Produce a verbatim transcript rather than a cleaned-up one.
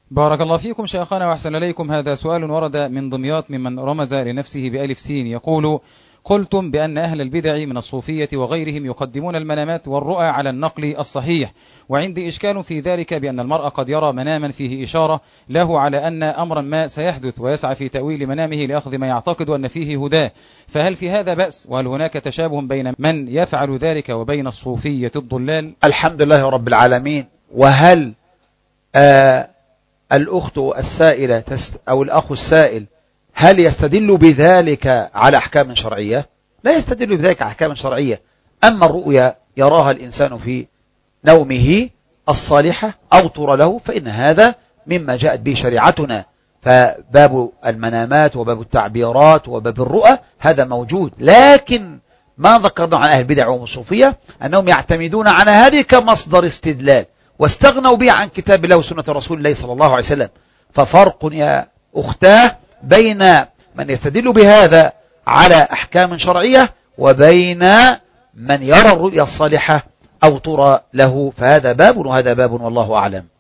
بارك الله فيكم شيخنا وأحسن إليكم. هذا سؤال ورد من دمياط ممن رمز لنفسه بألف سين، يقول: قلتم بأن أهل البدع من الصوفية وغيرهم يقدمون المنامات والرؤى على النقل الصحيح، وعندي إشكال في ذلك بأن المرء قد يرى مناما فيه إشارة له على أن أمرا ما سيحدث ويسعى في تأويل منامه لأخذ ما يعتقد أن فيه هداه، فهل في هذا بأس؟ وهل هناك تشابه بين من يفعل ذلك وبين الصوفية الضلال؟ الحمد لله رب العالمين. وهل آه الأخت السائلة أو الأخ السائل هل يستدل بذلك على أحكام شرعية؟ لا يستدل بذلك على أحكام شرعية. أما الرؤيا يراها الإنسان في نومه الصالحة أو ترى له فإن هذا مما جاءت به شريعتنا، فباب المنامات وباب التعبيرات وباب الرؤى هذا موجود. لكن ما ذكرنا عن أهل البدع والصوفية أنهم يعتمدون على هذه كمصدر استدلال واستغنوا به عن كتاب الله وسنة رسول الله صلى الله عليه وسلم. ففرق يا أختاه بين من يستدل بهذا على أحكام شرعية وبين من يرى الرؤيا الصالحة أو ترى له، فهذا باب وهذا باب والله أعلم.